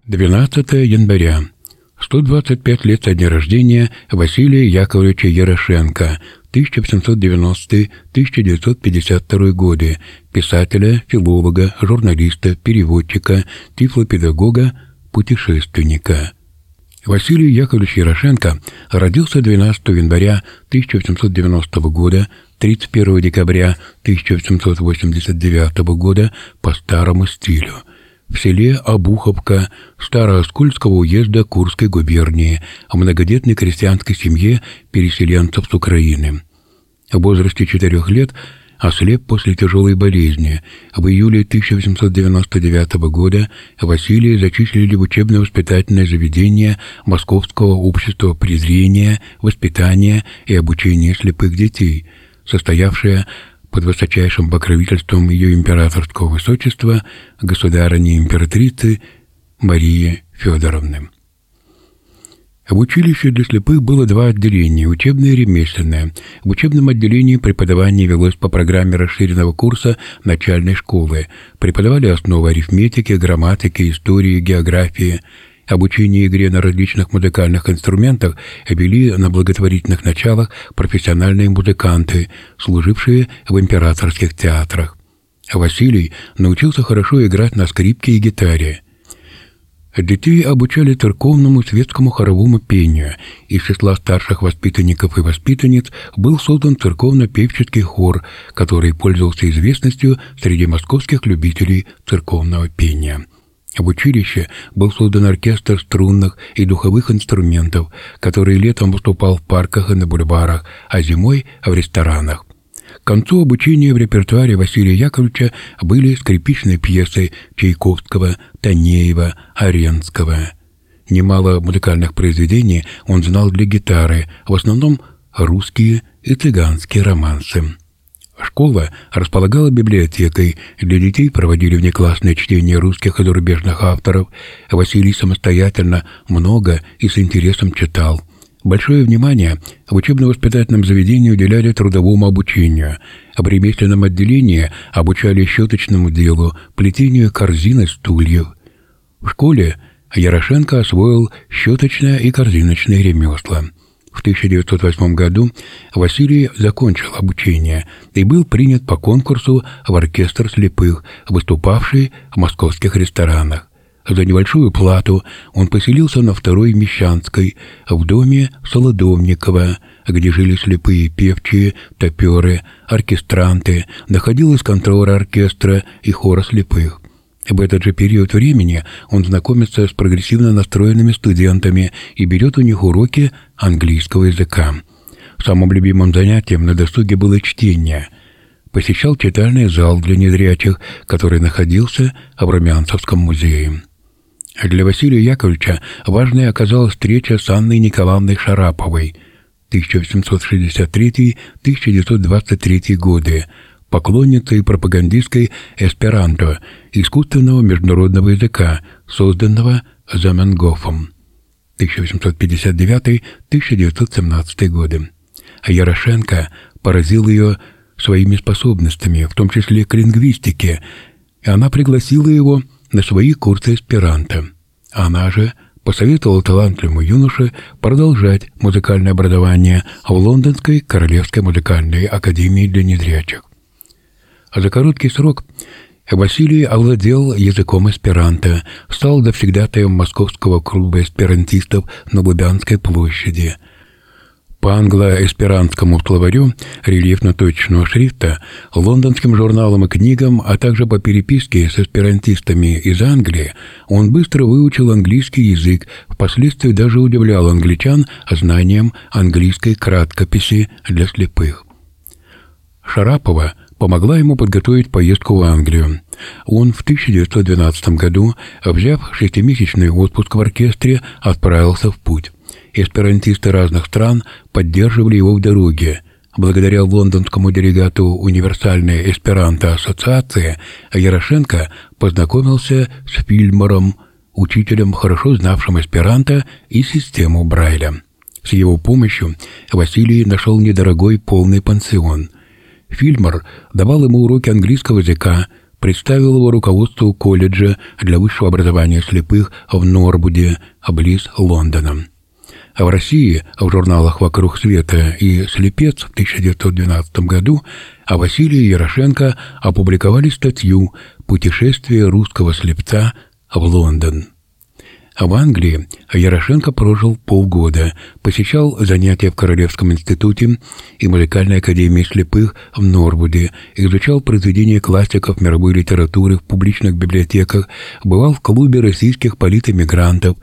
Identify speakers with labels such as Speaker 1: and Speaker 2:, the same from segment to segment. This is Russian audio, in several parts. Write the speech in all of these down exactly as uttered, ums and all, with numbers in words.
Speaker 1: двенадцатое января. сто двадцать пять лет со дня рождения Василия Яковлевича Ярошенко, тысяча восемьсот девяностый — тысяча девятьсот пятьдесят второй годы, писателя, филолога, журналиста, переводчика, тифлопедагога, путешественника. Василий Яковлевич Ярошенко родился двенадцатого января тысяча восемьсот девяностого года, тридцать первого декабря тысяча восемьсот восемьдесят девятого года по старому стилю в селе Обуховка Старооскольского уезда Курской губернии в многодетной крестьянской семье переселенцев с Украины. В возрасте четырех лет ослеп после тяжелой болезни. В июле тысяча восемьсот девяносто девятого года Василия зачислили в учебно-воспитательное заведение Московского общества презрения, воспитания и обучения слепых детей, состоявшее под высочайшим покровительством ее императорского высочества государыни-императрицы Марии Федоровны. В училище для слепых было два отделения – учебное и ремесленное. В учебном отделении преподавание велось по программе расширенного курса начальной школы. Преподавали основы арифметики, грамматики, истории, географии. Обучение игре на различных музыкальных инструментах вели на благотворительных началах профессиональные музыканты, служившие в императорских театрах. Василий научился хорошо играть на скрипке и гитаре. Детей обучали церковному светскому хоровому пению. Из числа старших воспитанников и воспитанниц был создан церковно-певческий хор, который пользовался известностью среди московских любителей церковного пения. В училище был создан оркестр струнных и духовых инструментов, который летом выступал в парках и на бульварах, а зимой — в ресторанах. К концу обучения в репертуаре Василия Яковлевича были скрипичные пьесы Чайковского, Танеева, Аренского. Немало музыкальных произведений он знал для гитары, в основном русские и цыганские романсы. Школа располагала библиотекой, для детей проводили внеклассное чтение русских и зарубежных авторов. Василий самостоятельно много и с интересом читал. Большое внимание в учебно-воспитательном заведении уделяли трудовому обучению. В ремесленном отделении обучали щеточному делу, плетению корзин и стульев. В школе Ярошенко освоил щеточное и корзиночное ремесла. В тысяча девятьсот восьмом году Василий закончил обучение и был принят по конкурсу в оркестр слепых, выступавший в московских ресторанах. За небольшую плату он поселился на Второй Мещанской, в доме Солодовникова, где жили слепые певчие, топеры, оркестранты, находилась контора оркестра и хора слепых. В этот же период времени он знакомится с прогрессивно настроенными студентами и берет у них уроки английского языка. Самым любимым занятием на досуге было чтение. Посещал читальный зал для незрячих, который находился в Румянцевском музее. Для Василия Яковлевича важной оказалась встреча с Анной Николаевной Шараповой тысяча восемьсот шестьдесят третий — тысяча девятьсот двадцать третий годы, поклонницей пропагандистской эсперанто, искусственного международного языка, созданного Заменгофом тысяча восемьсот пятьдесят девятый — тысяча девятьсот семнадцатый годы. Ярошенко поразил ее своими способностями, в том числе к лингвистике, и она пригласила его на свои курсы эсперанто. Она же посоветовала талантливому юноше продолжать музыкальное образование в Лондонской Королевской музыкальной академии для незрячих. За короткий срок Василий овладел языком эсперанто, стал завсегдатаем Московского клуба эсперантистов на Лубянской площади. По англо-эсперантскому словарю рельефно-точечного шрифта, лондонским журналам и книгам, а также по переписке с эсперантистами из Англии, он быстро выучил английский язык, впоследствии даже удивлял англичан знанием английской краткописи для слепых. Шарапова помогла ему подготовить поездку в Англию. Он в тысяча девятьсот двенадцатом году, взяв шестимесячный отпуск в оркестре, отправился в путь. Эсперантисты разных стран поддерживали его в дороге. Благодаря лондонскому делегату Универсальной эсперанто-ассоциации Ярошенко познакомился с Фильмором, учителем, хорошо знавшим эсперанто и систему Брайля. С его помощью Василий нашел недорогой полный пансион. Фильмор давал ему уроки английского языка, представил его руководству колледжа для высшего образования слепых в Норвуде, близ Лондона. А в России в журналах «Вокруг света» и «Слепец» в тысяча девятьсот двенадцатом году о Василии Ярошенко опубликовали статью «Путешествие русского слепца в Лондон». В Англии Ярошенко прожил полгода, посещал занятия в Королевском институте и Музыкальной академии слепых в Норвуде, изучал произведения классиков мировой литературы в публичных библиотеках, бывал в клубе российских политэмигрантов,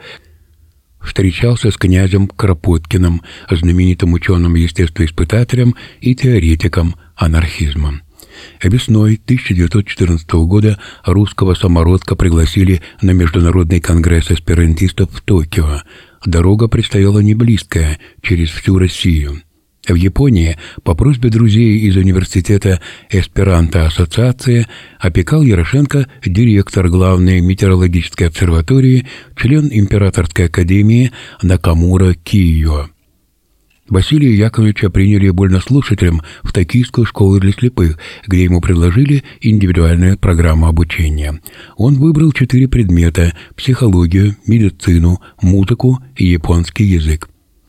Speaker 1: встречался с князем Кропоткиным, знаменитым ученым-естествоиспытателем и теоретиком анархизма. Весной тысяча девятьсот четырнадцатого года русского самородка пригласили на Международный конгресс эсперантистов в Токио. Дорога предстояла неблизкая, через всю Россию. В Японии по просьбе друзей из университета Эсперанто-ассоциации опекал Ярошенко директор главной метеорологической обсерватории, член Императорской академии Накамура Кийо. Василия Яковлевича приняли вольнослушателем в Токийскую школу для слепых, где ему предложили индивидуальную программу обучения. Он выбрал четыре предмета – психологию, медицину, музыку и японский язык.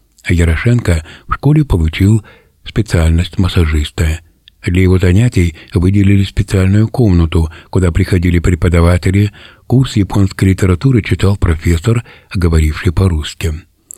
Speaker 1: Ярошенко в школе получил специальность массажиста. Для его занятий выделили специальную комнату, куда приходили преподаватели. Курс японской литературы читал профессор, говоривший по-русски.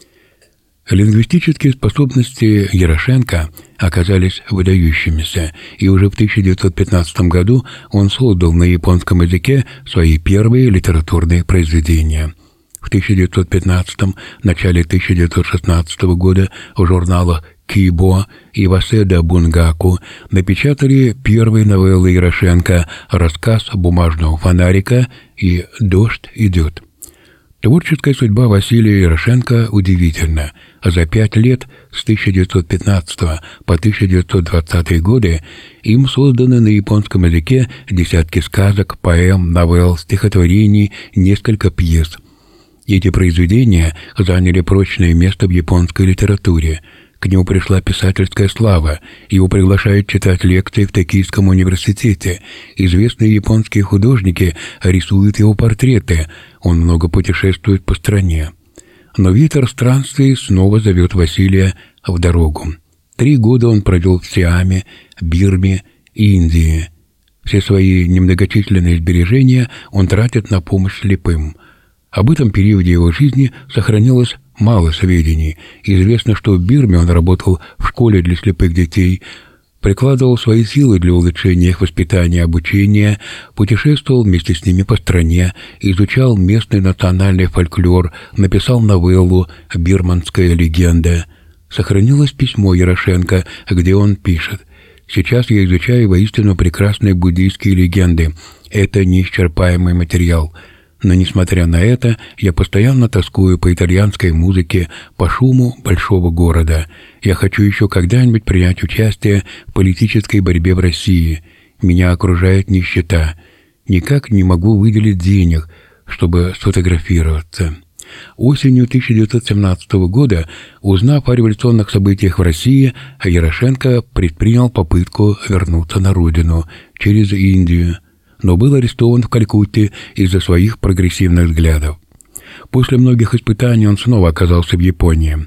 Speaker 1: Лингвистические способности Ярошенко оказались выдающимися, и уже в тысяча девятьсот пятнадцатом году он создал на японском языке свои первые литературные произведения. В тысяча девятьсот пятнадцатом – начале тысяча девятьсот шестнадцатого года в журналах «Кибо» и «Васеда Бунгаку» напечатали первые новеллы Ярошенко «Рассказ бумажного фонарика» и «Дождь идет». Творческая судьба Василия Ярошенко удивительна. За пять лет, с тысяча девятьсот пятнадцатого по тысяча девятьсот двадцатые годы, им созданы на японском языке десятки сказок, поэм, новелл, стихотворений, несколько пьес. Эти произведения заняли прочное место в японской литературе. К нему пришла писательская слава, его приглашают читать лекции в Токийском университете. Известные японские художники рисуют его портреты, он много путешествует по стране. Но ветер странствий снова зовет Василия в дорогу. Три года он провел в Сиаме, Бирме и Индии. Все свои немногочисленные сбережения он тратит на помощь слепым. Об этом периоде его жизни сохранилось мало сведений. Известно, что в Бирме он работал в школе для слепых детей, прикладывал свои силы для улучшения их воспитания и обучения, путешествовал вместе с ними по стране, изучал местный национальный фольклор, написал новеллу «Бирманская легенда». Сохранилось письмо Ярошенко, где он пишет: «Сейчас я изучаю воистину прекрасные буддийские легенды. Это неисчерпаемый материал. Но, несмотря на это, я постоянно тоскую по итальянской музыке, по шуму большого города. Я хочу еще когда-нибудь принять участие в политической борьбе в России. Меня окружает нищета. Никак не могу выделить денег, чтобы сфотографироваться». Осенью тысяча девятьсот семнадцатого года, узнав о революционных событиях в России, Ярошенко предпринял попытку вернуться на родину через Индию, но был арестован в Калькутте из-за своих прогрессивных взглядов. После многих испытаний он снова оказался в Японии.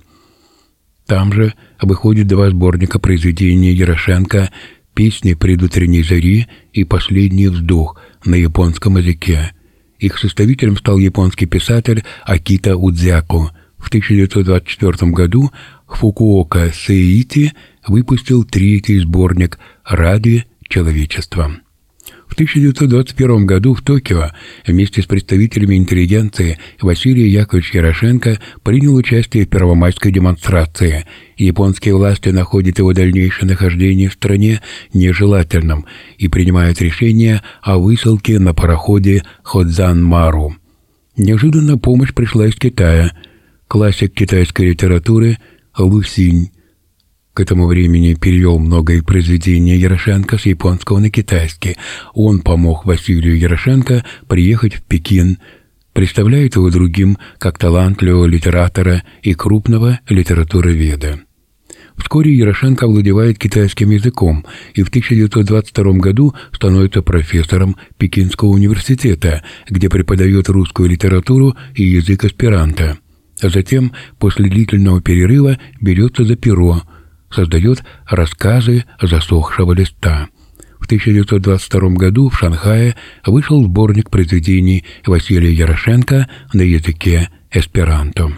Speaker 1: Там же выходят два сборника произведений Ярошенко «Песни предутренней зари» и «Последний вздох» на японском языке. Их составителем стал японский писатель Акита Удзяку. В тысяча девятьсот двадцать четвёртом году Фукуока Сэйити выпустил третий сборник «Ради человечества». В тысяча девятьсот двадцать первом году в Токио вместе с представителями интеллигенции Василий Яковлевич Ярошенко принял участие в первомайской демонстрации. Японские власти находят его дальнейшее нахождение в стране нежелательным и принимают решение о высылке на пароходе Ходзан-Мару. Неожиданно помощь пришла из Китая. Классик китайской литературы Лу Синь к этому времени перевел многое произведения Ярошенко с японского на китайский. Он помог Василию Ярошенко приехать в Пекин, представляет его другим как талантливого литератора и крупного литературоведа. Вскоре Ярошенко овладевает китайским языком и в тысяча девятьсот двадцать втором году становится профессором Пекинского университета, где преподает русскую литературу и язык эсперанто. А затем, после длительного перерыва, берется за перо, создает рассказы засохшего листа. В тысяча девятьсот двадцать втором году в Шанхае вышел сборник произведений Василия Ярошенко на языке эсперанто.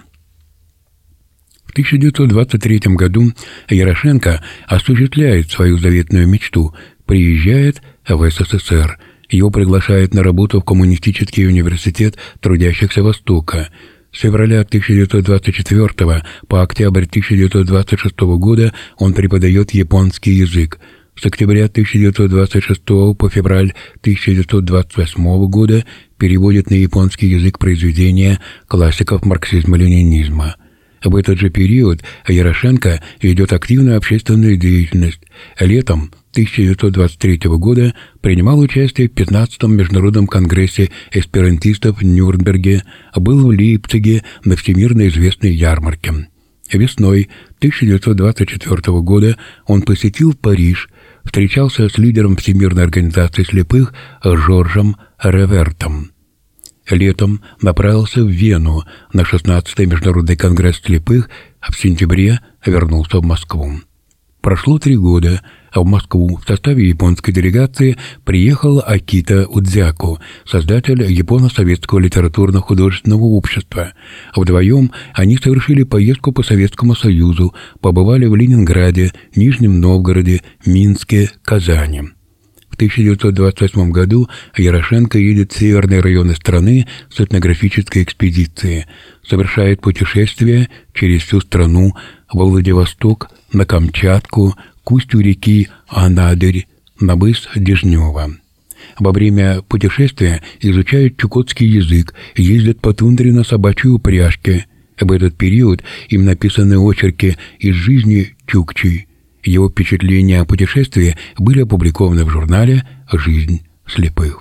Speaker 1: В тысяча девятьсот двадцать третьем году Ярошенко осуществляет свою заветную мечту, приезжает в СССР. Его приглашают на работу в Коммунистический университет трудящихся Востока. С февраля тысяча девятьсот двадцать четвёртого по октябрь тысяча девятьсот двадцать шестого года он преподает японский язык. С октября тысяча девятьсот двадцать шестого по февраль тысяча девятьсот двадцать восьмого года переводит на японский язык произведения классиков марксизма-ленинизма. В этот же период Ярошенко ведет активную общественную деятельность. Летом тысяча девятьсот двадцать третьего года принимал участие в пятнадцатом международном конгрессе эсперантистов в Нюрнберге, был в Лейпциге на всемирно известной ярмарке. Весной тысяча девятьсот двадцать четвёртого года он посетил Париж, встречался с лидером Всемирной организации слепых Жоржем Ревертом. Летом направился в Вену на шестнадцатый международный конгресс слепых, а в сентябре вернулся в Москву. Прошло три года, а в Москву в составе японской делегации приехал Акита Удзяку, создатель Японо-Советского литературно-художественного общества. Вдвоем они совершили поездку по Советскому Союзу, побывали в Ленинграде, Нижнем Новгороде, Минске, Казани. В тысяча девятьсот двадцать восьмом году Ярошенко едет в северные районы страны с этнографической экспедицией, совершает путешествие через всю страну во Владивосток, на Камчатку, к устью реки Анадырь, на мыс Дежнева. Во время путешествия изучают чукотский язык, ездят по тундре на собачьей упряжке. В этот период им написаны очерки из жизни чукчей. Его впечатления о путешествии были опубликованы в журнале «Жизнь слепых».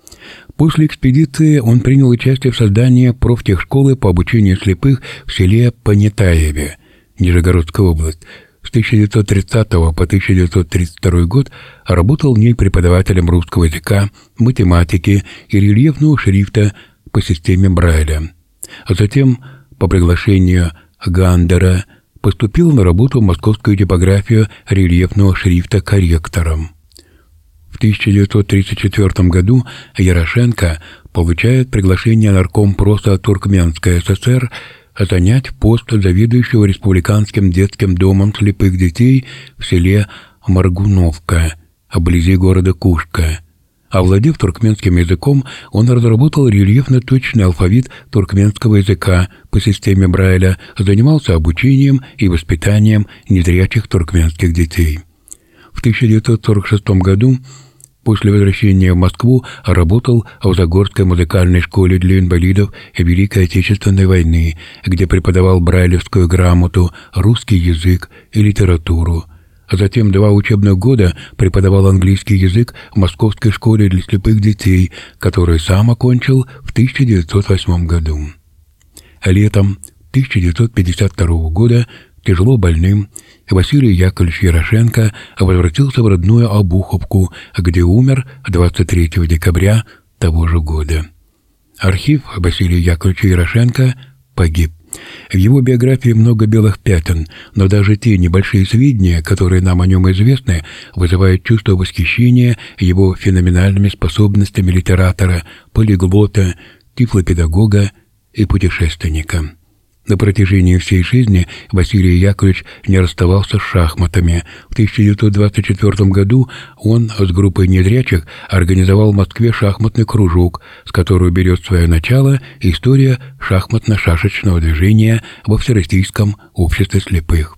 Speaker 1: После экспедиции он принял участие в создании профтехшколы по обучению слепых в селе Понятаеве, Нижегородская область. С тысяча девятьсот тридцатого по тысяча девятьсот тридцать второй год работал в ней преподавателем русского языка, математики и рельефного шрифта по системе Брайля. А затем, по приглашению Гандера, поступил на работу в московскую типографию рельефного шрифта корректором. В тысяча девятьсот тридцать четвёртом году Ярошенко получает приглашение наркомпроса Туркменской ССР занять пост заведующего республиканским детским домом слепых детей в селе Маргуновка, вблизи города Кушка. Овладев туркменским языком, он разработал рельефно-точный алфавит туркменского языка по системе Брайля, занимался обучением и воспитанием незрячих туркменских детей. В тысяча девятьсот сорок шестом году, после возвращения в Москву, работал в Загорской музыкальной школе для инвалидов Великой Отечественной войны, где преподавал брайлевскую грамоту, русский язык и литературу. А затем два учебных года преподавал английский язык в Московской школе для слепых детей, которую сам окончил в тысяча девятьсот восьмом году. Летом тысяча девятьсот пятьдесят второго года тяжело больным Василий Яковлевич Ярошенко возвратился в родную Обуховку, где умер двадцать третьего декабря того же года. Архив Василия Яковлевича Ярошенко погиб. В его биографии много белых пятен, но даже те небольшие сведения, которые нам о нем известны, вызывают чувство восхищения его феноменальными способностями литератора, полиглота, тифлопедагога и путешественника. На протяжении всей жизни Василий Яковлевич не расставался с шахматами. В тысяча девятьсот двадцать четвёртом году он с группой незрячих организовал в Москве шахматный кружок, с которого берет свое начало история шахматно-шашечного движения во Всероссийском обществе слепых.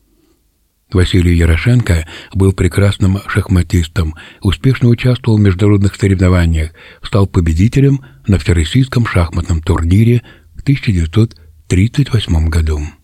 Speaker 1: Василий Ярошенко был прекрасным шахматистом, успешно участвовал в международных соревнованиях, стал победителем на Всероссийском шахматном турнире в тысяча девятьсот тридцать восьмом году.